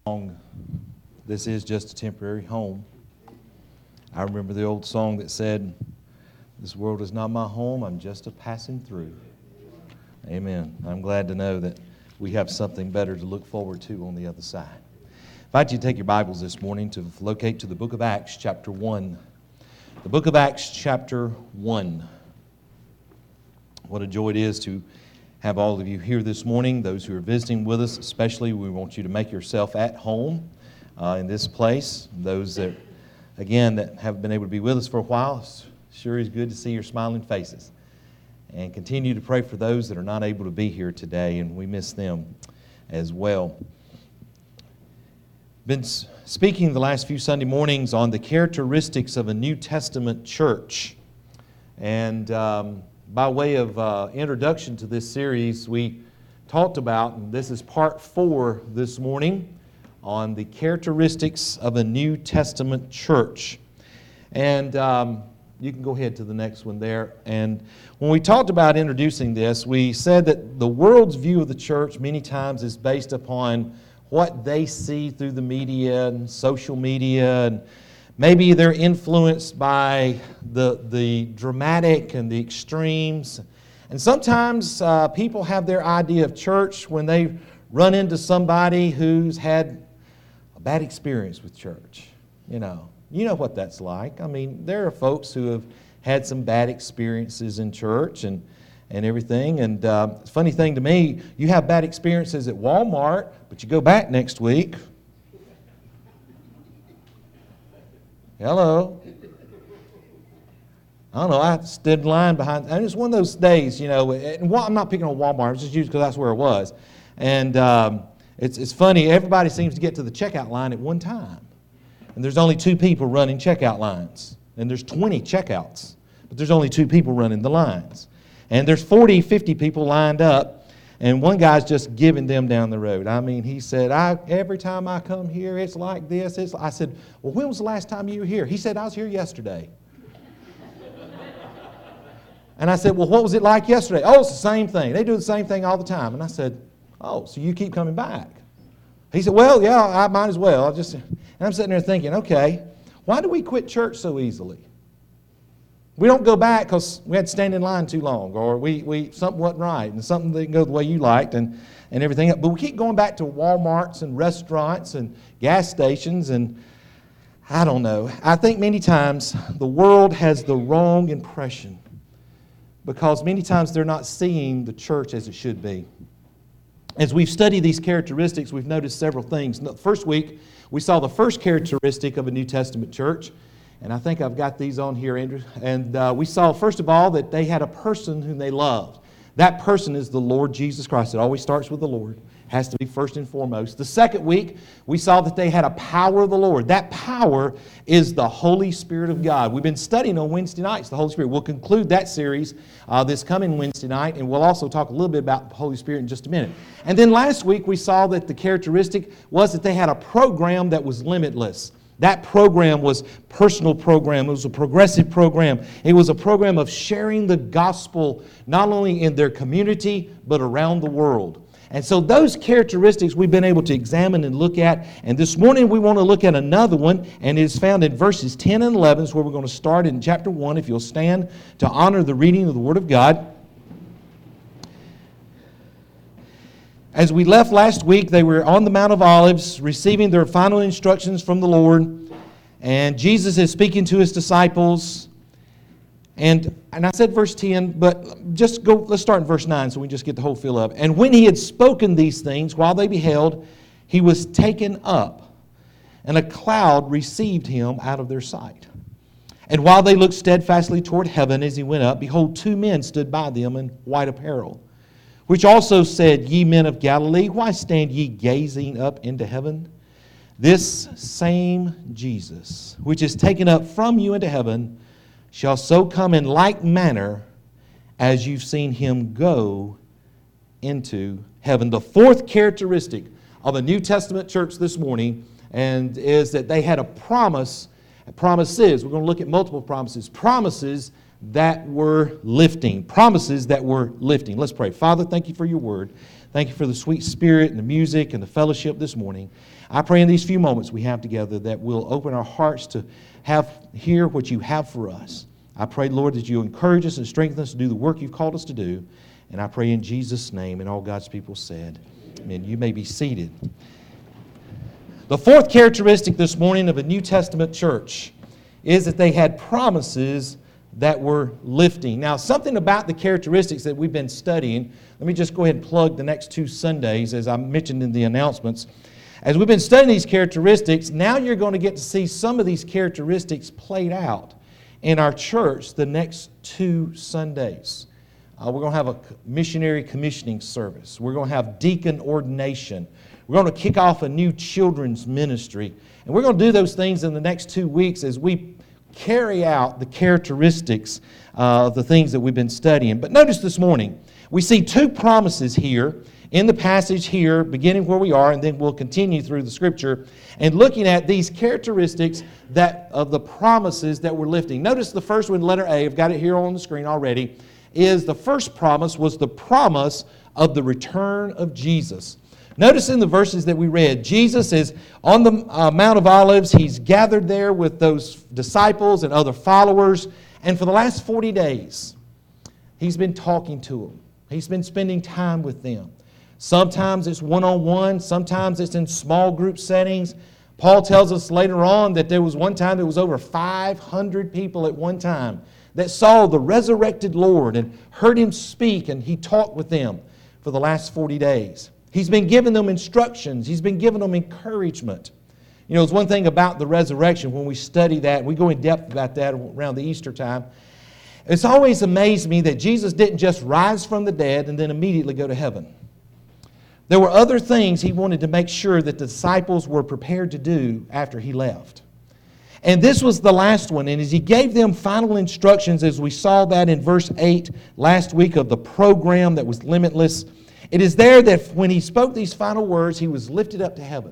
This is just a temporary home. I remember the old song that said, "This world is not my home, I'm just a passing through." Amen. I'm glad to know that we have something better to look forward to on the other side. I invite you to take your Bibles this morning to locate to the book of Acts chapter 1. The book of Acts chapter 1. What a joy it is to have all of you here this morning. Those who are visiting with us especially, we want you to make yourself at home in this place. Those that, again, that have been able to be with us for a while, sure is good to see your smiling faces. And continue to pray for those that are not able to be here today, and we miss them as well. Been speaking the last few Sunday mornings on the characteristics of a New Testament church. And by way of introduction to this series, we talked about, and this is part 4 this morning, on the characteristics of a New Testament church. And you can go ahead to the next one there. And when we talked about introducing this, we said that the world's view of the church many times is based upon what they see through the media and social media, and maybe they're influenced by the dramatic and the extremes. And sometimes people have their idea of church when they run into somebody who's had a bad experience with church. You know what that's like. I mean, there are folks who have had some bad experiences in church and everything. And funny thing to me, you have bad experiences at Walmart, but you go back next week. Hello. I don't know, I stood in line behind, and it's one of those days, and I'm not picking on Walmart, it's just used because that's where it was. And it's funny, everybody seems to get to the checkout line at one time. And there's only 2 people running checkout lines. And there's 20 checkouts, but there's only 2 people running the lines. And there's 40, 50 people lined up, and one guy's just giving them down the road. I mean, he said, every time I come here, it's like this. I said, well, when was the last time you were here? He said, I was here yesterday. And I said, well, what was it like yesterday? Oh, it's the same thing. They do the same thing all the time. And I said, oh, so you keep coming back? He said, well, yeah, I might as well. And I'm sitting there thinking, okay, why do we quit church so easily? We don't go back because we had to stand in line too long, or something wasn't right, and something didn't go the way you liked, and everything. But we keep going back to Walmarts and restaurants and gas stations, and I don't know. I think many times the world has the wrong impression because many times they're not seeing the church as it should be. As we've studied these characteristics, we've noticed several things. The first week, we saw the first characteristic of a New Testament church. And I think I've got these on here, Andrew. And we saw, first of all, that they had a person whom they loved. That person is the Lord Jesus Christ. It always starts with the Lord. Has to be first and foremost. The second week, we saw that they had a power of the Lord. That power is the Holy Spirit of God. We've been studying on Wednesday nights, the Holy Spirit. We'll conclude that series this coming Wednesday night, and we'll also talk a little bit about the Holy Spirit in just a minute. And then last week, we saw that the characteristic was that they had a program that was limitless. That program was a personal program. It was a progressive program. It was a program of sharing the gospel not only in their community, but around the world. And so those characteristics we've been able to examine and look at. And this morning we want to look at another one, and it is found in verses 10 and 11, is where we're going to start in chapter 1, if you'll stand to honor the reading of the Word of God. As we left last week, they were on the Mount of Olives receiving their final instructions from the Lord. And Jesus is speaking to His disciples. And I said verse 10, but let's start in verse 9 so we just get the whole feel of it. And when He had spoken these things, while they beheld, He was taken up, and a cloud received Him out of their sight. And while they looked steadfastly toward heaven as He went up, behold, 2 men stood by them in white apparel, which also said, Ye men of Galilee, why stand ye gazing up into heaven? This same Jesus, which is taken up from you into heaven, shall so come in like manner as you've seen Him go into heaven. The fourth characteristic of a New Testament church this morning and is that they had a promise. Promises. We're going to look at multiple promises. Promises that were lifting. Promises that were lifting. Let's pray. Father, thank you for your word. Thank you for the sweet spirit and the music and the fellowship this morning. I pray in these few moments we have together that we'll open our hearts to hear what you have for us. I pray, Lord, that you encourage us and strengthen us to do the work you've called us to do. And I pray in Jesus' name, and all God's people said, amen. You may be seated. The fourth characteristic this morning of a New Testament church is that they had promises that were lifting. Now, something about the characteristics that we've been studying, let me just go ahead and plug the next 2 Sundays, as I mentioned in the announcements. As we've been studying these characteristics, now you're going to get to see some of these characteristics played out in our church the next 2 Sundays. We're going to have a missionary commissioning service. We're going to have deacon ordination. We're going to kick off a new children's ministry. And we're going to do those things in the next 2 weeks as we carry out the characteristics of the things that we've been studying. But notice this morning, we see 2 promises here in the passage here, beginning where we are, and then we'll continue through the Scripture, and looking at these characteristics of the promises that we're lifting. Notice the first one, letter A, I've got it here on the screen already, is the first promise was the promise of the return of Jesus. Notice in the verses that we read, Jesus is on the Mount of Olives. He's gathered there with those disciples and other followers, and for the last 40 days, He's been talking to them. He's been spending time with them. Sometimes it's one-on-one. Sometimes it's in small group settings. Paul tells us later on that there was one time there was over 500 people at one time that saw the resurrected Lord and heard Him speak, and He talked with them for the last 40 days. He's been giving them instructions. He's been giving them encouragement. You know, it's one thing about the resurrection when we study that, we go in depth about that around the Easter time. It's always amazed me that Jesus didn't just rise from the dead and then immediately go to heaven. There were other things He wanted to make sure that the disciples were prepared to do after He left. And this was the last one. And as He gave them final instructions, as we saw that in verse 8 last week of the program that was limitless, it is there that when He spoke these final words, He was lifted up to heaven.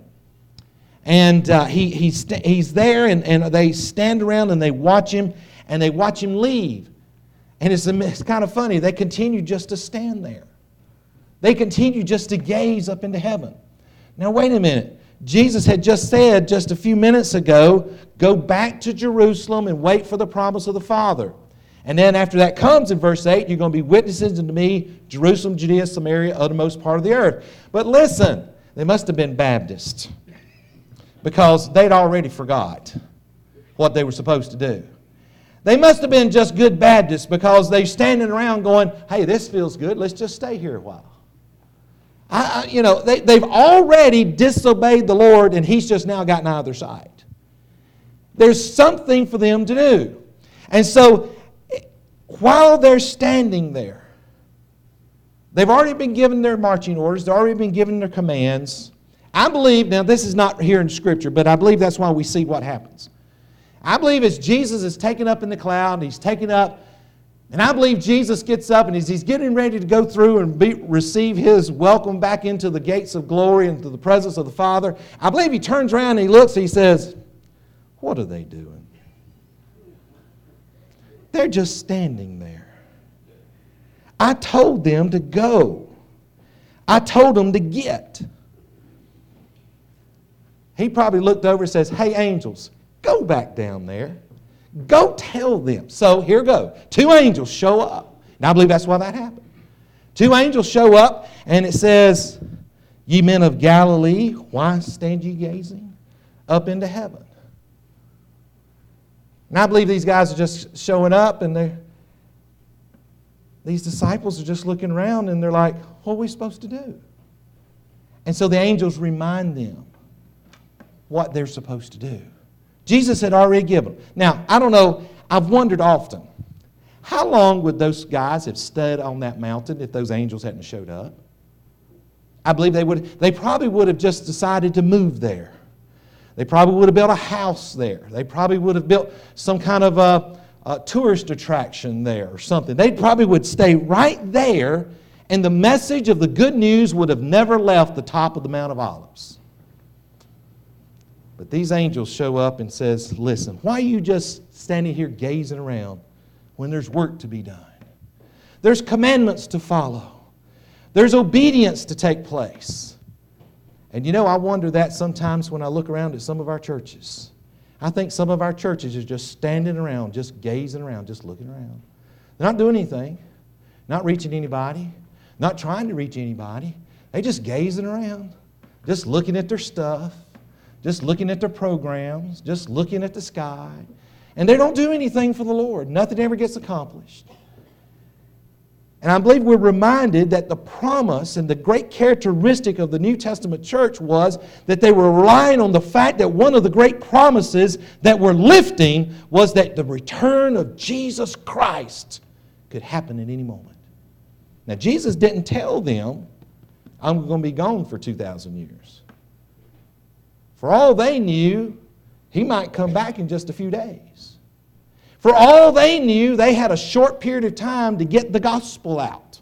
And He's there, and they stand around and they watch Him, and they watch Him leave. And it's kind of funny. They continue just to stand there. They continue just to gaze up into heaven. Now, wait a minute. Jesus had just said just a few minutes ago, go back to Jerusalem and wait for the promise of the Father. And then after that comes in verse 8, you're going to be witnesses unto me, Jerusalem, Judea, Samaria, uttermost part of the earth. But listen, they must have been Baptists because they'd already forgot what they were supposed to do. They must have been just good Baptists because they're standing around going, hey, this feels good. Let's just stay here a while. They've already disobeyed the Lord, and He's just now gotten out of their sight. There's something for them to do. And so, while they're standing there, they've already been given their marching orders. They've already been given their commands. I believe, now this is not here in Scripture, but I believe that's why we see what happens. I believe as Jesus is taken up in the cloud, He's taken up, and I believe Jesus gets up, and as He's getting ready to go through and receive His welcome back into the gates of glory and to the presence of the Father, I believe He turns around and He looks and He says, what are they doing? They're just standing there. I told them to go. I told them to get. He probably looked over and says, hey, angels, go back down there. Go tell them. So here we go. 2 angels show up. Now I believe that's why that happened. 2 angels show up, and it says, ye men of Galilee, why stand ye gazing up into heaven? And I believe these guys are just showing up, and these disciples are just looking around, and they're like, what are we supposed to do? And so the angels remind them what they're supposed to do. Jesus had already given them. Now, I don't know, I've wondered often, how long would those guys have stood on that mountain if those angels hadn't showed up? I believe they probably would have just decided to move there. They probably would have built a house there. They probably would have built some kind of a tourist attraction there or something. They probably would stay right there, and the message of the good news would have never left the top of the Mount of Olives. But these angels show up and says, listen, why are you just standing here gazing around when there's work to be done? There's commandments to follow. There's obedience to take place. And you know, I wonder that sometimes when I look around at some of our churches. I think some of our churches are just standing around, just gazing around, just looking around. They're not doing anything, not reaching anybody, not trying to reach anybody. They're just gazing around, just looking at their stuff, just looking at their programs, just looking at the sky. And they don't do anything for the Lord. Nothing ever gets accomplished. And I believe we're reminded that the promise and the great characteristic of the New Testament church was that they were relying on the fact that one of the great promises that were lifting was that the return of Jesus Christ could happen at any moment. Now, Jesus didn't tell them, I'm going to be gone for 2,000 years. For all they knew, He might come back in just a few days. For all they knew, they had a short period of time to get the gospel out.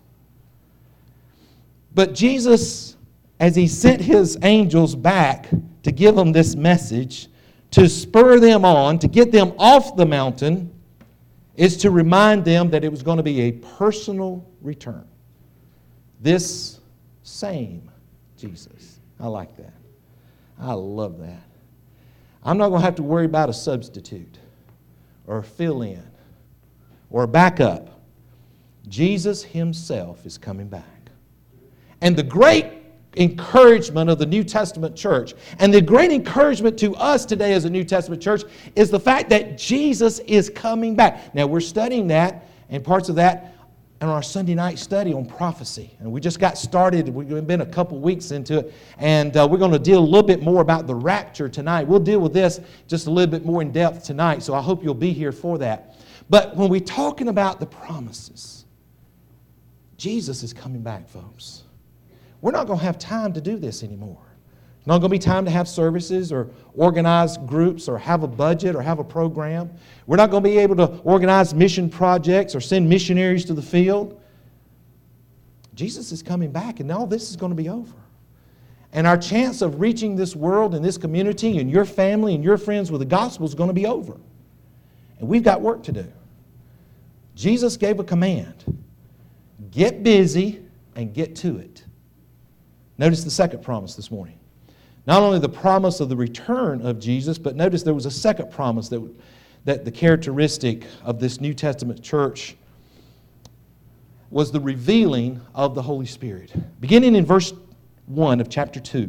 But Jesus, as He sent His angels back to give them this message, to spur them on, to get them off the mountain, is to remind them that it was going to be a personal return. This same Jesus. I like that. I love that. I'm not going to have to worry about a substitute or a fill-in or a backup. Jesus Himself is coming back. And the great encouragement of the New Testament church and the great encouragement to us today as a New Testament church is the fact that Jesus is coming back. Now, we're studying that and parts of that in our Sunday night study on prophecy. And we just got started. We've been a couple weeks into it. And we're going to deal a little bit more about the rapture tonight. We'll deal with this just a little bit more in depth tonight. So I hope you'll be here for that. But when we're talking about the promises, Jesus is coming back, folks. We're not going to have time to do this anymore. It's not going to be time to have services or organize groups or have a budget or have a program. We're not going to be able to organize mission projects or send missionaries to the field. Jesus is coming back, and all this is going to be over. And our chance of reaching this world and this community and your family and your friends with the gospel is going to be over. And we've got work to do. Jesus gave a command. Get busy and get to it. Notice the second promise this morning. Not only the promise of the return of Jesus, but notice there was a second promise that the characteristic of this New Testament church was the revealing of the Holy Spirit. Beginning in verse 1 of chapter 2.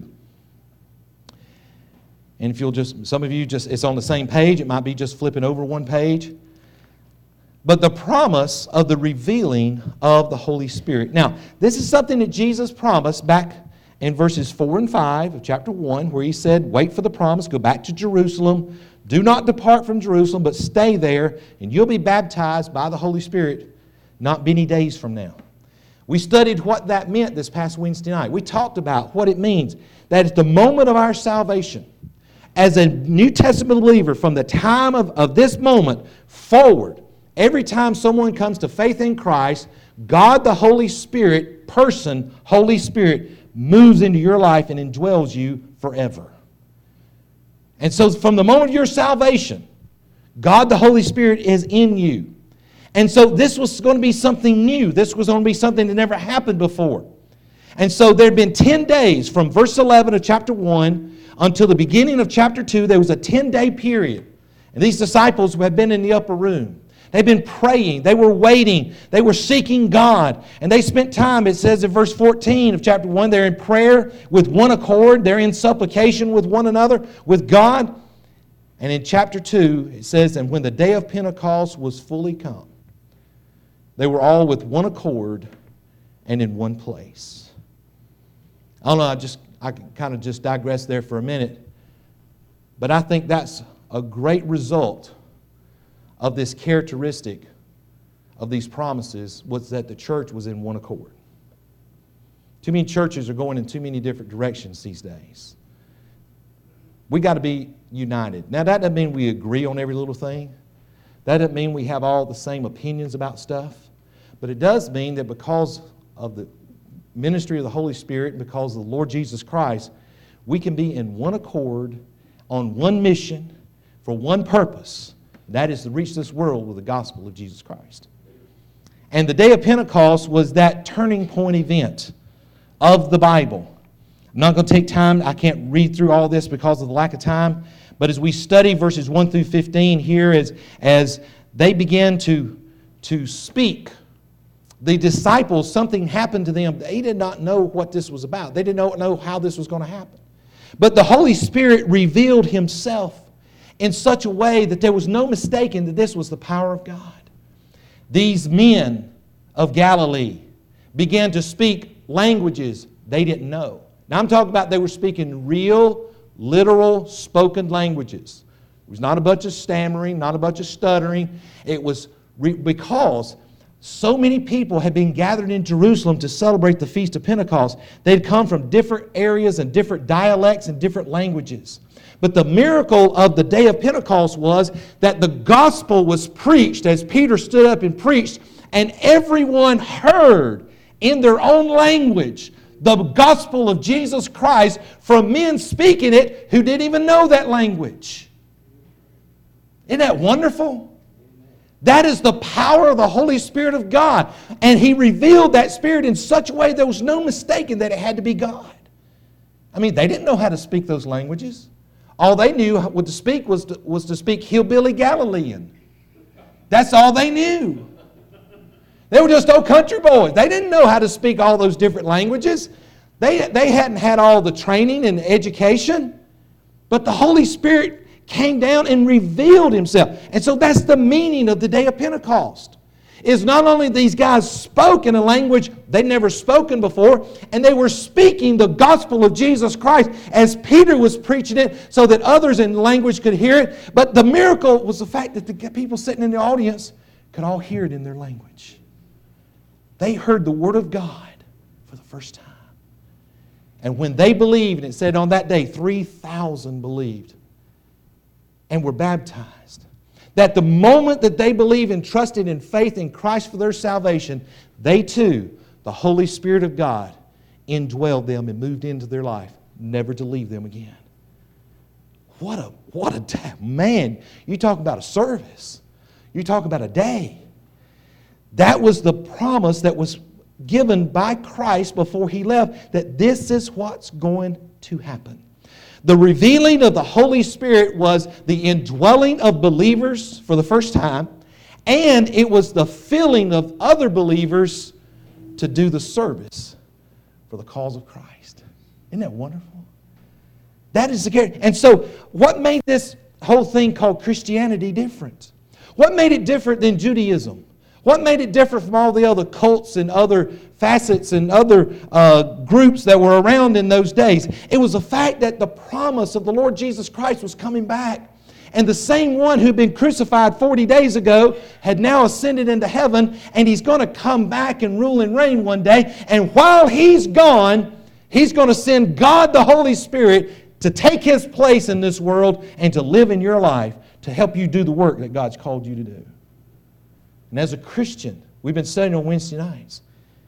And if you'll just, some of you just, it's on the same page. It might be just flipping over one page. But the promise of the revealing of the Holy Spirit. Now, this is something that Jesus promised back in verses 4 and 5 of chapter 1, where He said, wait for the promise, go back to Jerusalem. Do not depart from Jerusalem, but stay there, and you'll be baptized by the Holy Spirit not many days from now. We studied what that meant this past Wednesday night. We talked about what it means that at the moment of our salvation, as a New Testament believer, from the time of this moment forward, every time someone comes to faith in Christ, God the Holy Spirit, person, Holy Spirit, moves into your life and indwells you forever. And so from the moment of your salvation, God the Holy Spirit is in you. And so this was going to be something new. This was going to be something that never happened before. And so there had been 10 days from verse 11 of chapter 1 until the beginning of chapter 2. There was a 10-day period. And these disciples had been in the upper room. They've been praying. They were waiting. They were seeking God. And they spent time, it says in verse 14 of chapter 1, they're in prayer with one accord. They're in supplication with one another, with God. And in chapter 2, it says, and when the day of Pentecost was fully come, they were all with one accord and in one place. I don't know, I kind of just digress there for a minute. But I think that's a great result of this characteristic of these promises, was that the church was in one accord. Too many churches are going in too many different directions these days. We got to be united. Now, that doesn't mean we agree on every little thing. That doesn't mean we have all the same opinions about stuff. But it does mean that because of the ministry of the Holy Spirit, because of the Lord Jesus Christ, we can be in one accord, on one mission, for one purpose. That is to reach this world with the gospel of Jesus Christ. And the day of Pentecost was that turning point event of the Bible. I'm not going to take time. I can't read through all this because of the lack of time. But as we study verses 1 through 15 here, as they began to speak, the disciples, something happened to them. They did not know what this was about. They did not know how this was going to happen. But the Holy Spirit revealed Himself in such a way that there was no mistaking that this was the power of God. These men of Galilee began to speak languages they didn't know. Now I'm talking about they were speaking real, literal, spoken languages. It was not a bunch of stammering, not a bunch of stuttering. It was because so many people had been gathered in Jerusalem to celebrate the Feast of Pentecost. They'd come from different areas and different dialects and different languages. But the miracle of the day of Pentecost was that the gospel was preached as Peter stood up and preached, and everyone heard in their own language the gospel of Jesus Christ from men speaking it who didn't even know that language. Isn't that wonderful? That is the power of the Holy Spirit of God. And He revealed that Spirit in such a way there was no mistaking that it had to be God. I mean, they didn't know how to speak those languages. All they knew to speak was to speak hillbilly Galilean. That's all they knew. They were just old country boys. They didn't know how to speak all those different languages. They hadn't had all the training and education. But the Holy Spirit came down and revealed Himself. And so that's the meaning of the day of Pentecost. Is not only these guys spoke in a language they'd never spoken before, and they were speaking the gospel of Jesus Christ as Peter was preaching it so that others in language could hear it. But the miracle was the fact that the people sitting in the audience could all hear it in their language. They heard the Word of God for the first time. And when they believed, and it said on that day 3,000 believed and were baptized. That the moment that they believed and trusted in faith in Christ for their salvation, they too, the Holy Spirit of God, indwelled them and moved into their life, never to leave them again. What a day. Man, you talk about a service. You talk about a day. That was the promise that was given by Christ before He left, that this is what's going to happen. The revealing of the Holy Spirit was the indwelling of believers for the first time, and it was the filling of other believers to do the service for the cause of Christ. Isn't that wonderful? That is the character. And so, what made this whole thing called Christianity different? What made it different than Judaism? What made it different from all the other cults and other facets and other groups that were around in those days? It was the fact that the promise of the Lord Jesus Christ was coming back. And the same one who'd been crucified 40 days ago had now ascended into heaven, and He's going to come back and rule and reign one day. And while He's gone, He's going to send God the Holy Spirit to take His place in this world and to live in your life to help you do the work that God's called you to do. And as a Christian, we've been studying on Wednesday nights.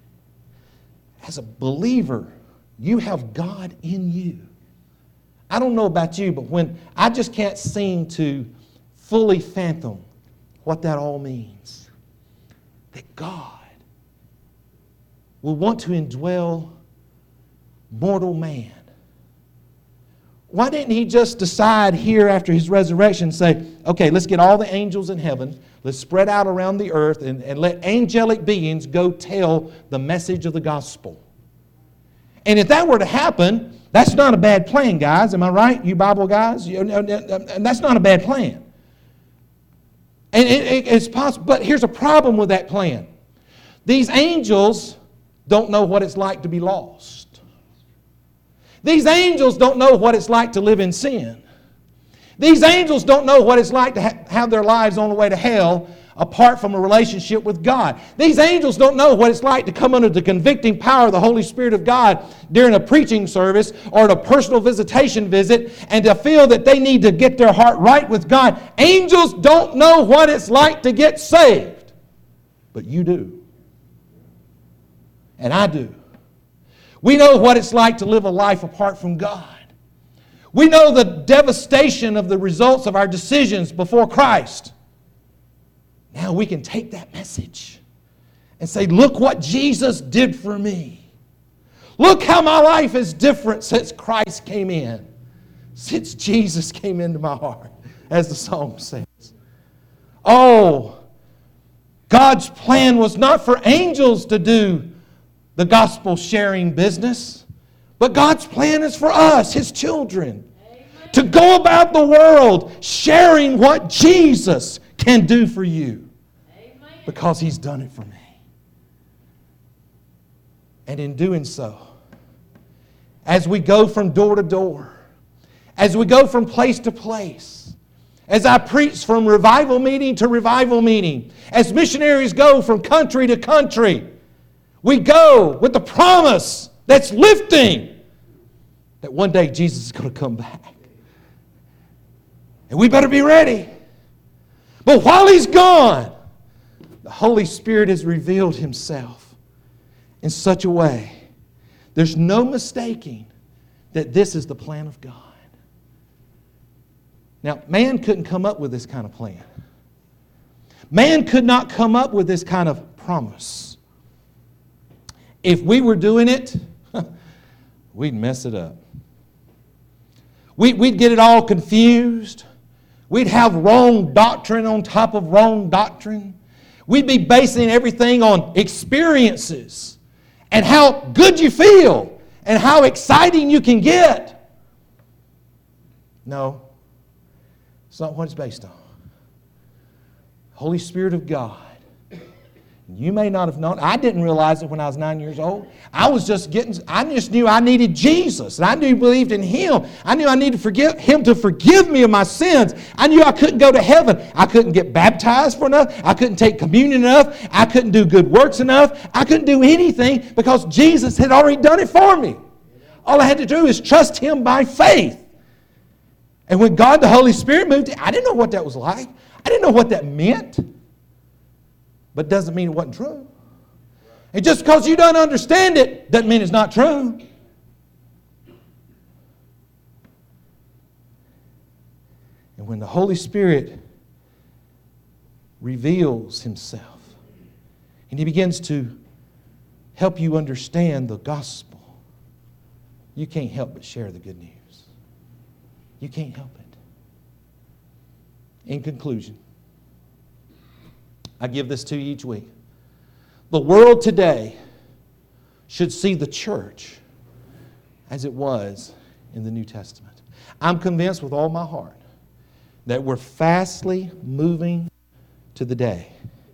As a believer, you have God in you. I don't know about you, but when I just can't seem to fully fathom what that all means. That God will want to indwell mortal man. Why didn't He just decide here after His resurrection and say, okay, let's get all the angels in heaven, let's spread out around the earth and let angelic beings go tell the message of the gospel? And if that were to happen, that's not a bad plan, guys. Am I right, you Bible guys? And that's not a bad plan. And it's possible, but here's a problem with that plan. These angels don't know what it's like to be lost. These angels don't know what it's like to live in sin. These angels don't know what it's like to have their lives on the way to hell apart from a relationship with God. These angels don't know what it's like to come under the convicting power of the Holy Spirit of God during a preaching service or at a personal visitation visit and to feel that they need to get their heart right with God. Angels don't know what it's like to get saved. But you do. And I do. We know what it's like to live a life apart from God. We know the devastation of the results of our decisions before Christ. Now we can take that message and say, look what Jesus did for me. Look how my life is different since Christ came in. Since Jesus came into my heart, as the song says. Oh, God's plan was not for angels to do the gospel sharing business, but God's plan is for us, His children, to go about the world sharing what Jesus can do for you, because He's done it for me. And in doing so, as we go from door to door, as we go from place to place, as I preach from revival meeting to revival meeting, as missionaries go from country to country, we go with the promise that's lifting that one day Jesus is going to come back. And we better be ready. But while He's gone, the Holy Spirit has revealed Himself in such a way, there's no mistaking that this is the plan of God. Now, man couldn't come up with this kind of plan. Man could not come up with this kind of promise. If we were doing it, we'd mess it up. We'd get it all confused. We'd have wrong doctrine on top of wrong doctrine. We'd be basing everything on experiences and how good you feel and how exciting you can get. No. It's not what it's based on. Holy Spirit of God. You may not have known. I didn't realize it when I was 9 years old. I just knew I needed Jesus. And I knew He believed in Him. I knew I needed Him to forgive me of my sins. I knew I couldn't go to heaven. I couldn't get baptized for enough. I couldn't take communion enough. I couldn't do good works enough. I couldn't do anything because Jesus had already done it for me. All I had to do is trust Him by faith. And when God the Holy Spirit moved, I didn't know what that was like. I didn't know what that meant. But it doesn't mean it wasn't true. And just because you don't understand it doesn't mean it's not true. And when the Holy Spirit reveals Himself and He begins to help you understand the gospel, you can't help but share the good news. You can't help it. In conclusion, I give this to you each week. The world today should see the church as it was in the New Testament. I'm convinced with all my heart that we're fastly moving to the day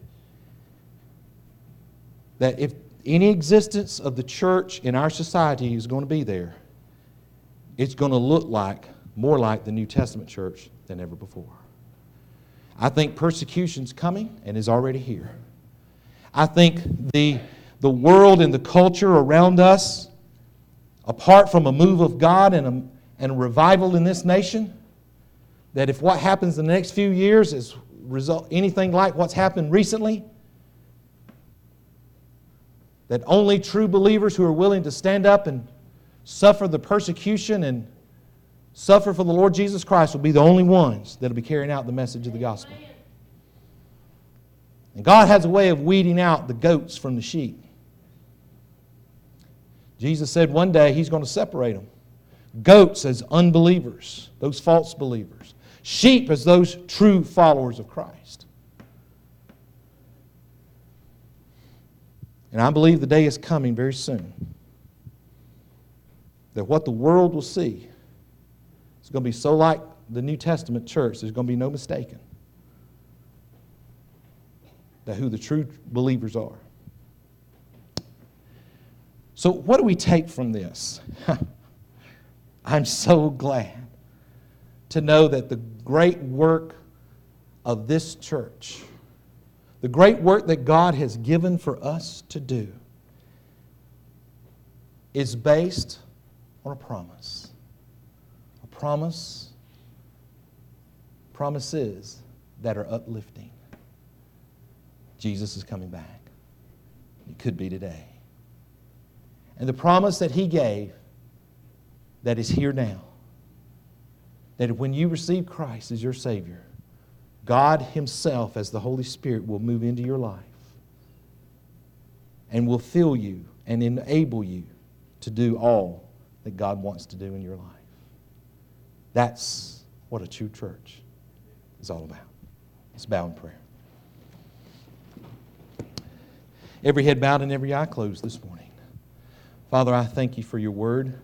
that if any existence of the church in our society is going to be there, it's going to look more like the New Testament church than ever before. I think persecution's coming and is already here. I think the world and the culture around us, apart from a move of God and a revival in this nation, that if what happens in the next few years is anything like what's happened recently, that only true believers who are willing to stand up and suffer the persecution and suffer for the Lord Jesus Christ will be the only ones that will be carrying out the message of the gospel. And God has a way of weeding out the goats from the sheep. Jesus said one day He's going to separate them. Goats as unbelievers, those false believers. Sheep as those true followers of Christ. And I believe the day is coming very soon that what the world will see is going to be so like the New Testament church, there's going to be no mistaking that who the true believers are. So what do we take from this? I'm so glad to know that the great work of this church, the great work that God has given for us to do, is based on a promise. A promise, promises that are uplifting. Jesus is coming back. It could be today. And the promise that He gave that is here now, that when you receive Christ as your Savior, God Himself as the Holy Spirit will move into your life and will fill you and enable you to do all that God wants to do in your life. That's what a true church is all about. Let's bow in prayer. Every head bowed and every eye closed this morning. Father, I thank you for your word.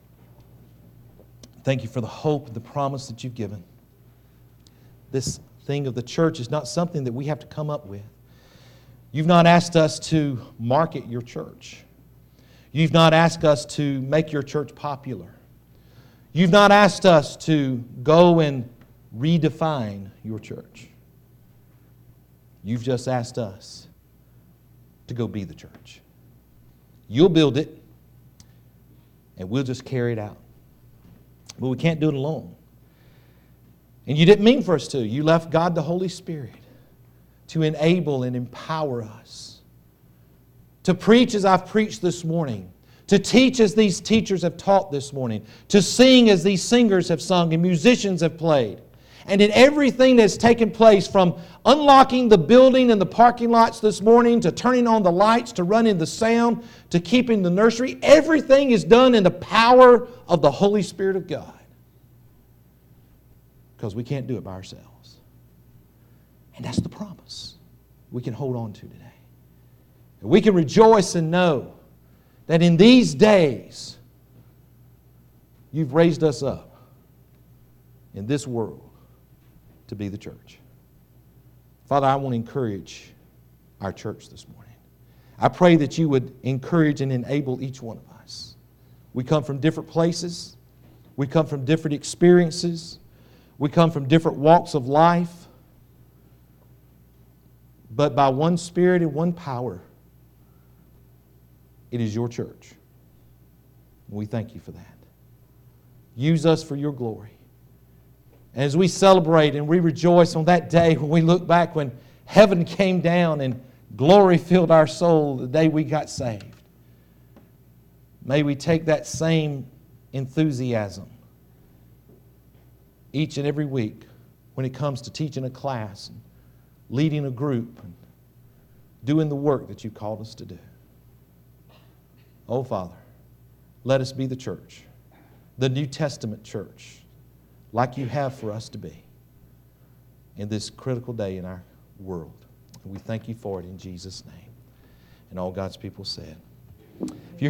Thank you for the hope and the promise that you've given. This thing of the church is not something that we have to come up with. You've not asked us to market your church. You've not asked us to make your church popular. You've not asked us to go and redefine your church. You've just asked us to go be the church. You'll build it, and we'll just carry it out. But we can't do it alone. And you didn't mean for us to. You left God the Holy Spirit to enable and empower us to preach as I've preached this morning, to teach as these teachers have taught this morning, to sing as these singers have sung and musicians have played. And in everything that's taken place, from unlocking the building and the parking lots this morning, to turning on the lights, to running the sound, to keeping the nursery, everything is done in the power of the Holy Spirit of God. Because we can't do it by ourselves. And that's the promise we can hold on to today. And we can rejoice and know that in these days, you've raised us up in this world to be the church. Father, I want to encourage our church this morning. I pray that you would encourage and enable each one of us. We come from different places. We come from different experiences. We come from different walks of life. But by one Spirit and one power, it is your church. We thank you for that. Use us for your glory. As we celebrate and we rejoice on that day when we look back when heaven came down and glory filled our soul the day we got saved, may we take that same enthusiasm each and every week when it comes to teaching a class and leading a group and doing the work that you called us to do. Oh, Father, let us be the church, the New Testament church, like you have for us to be in this critical day in our world. And we thank you for it in Jesus' name. And all God's people said,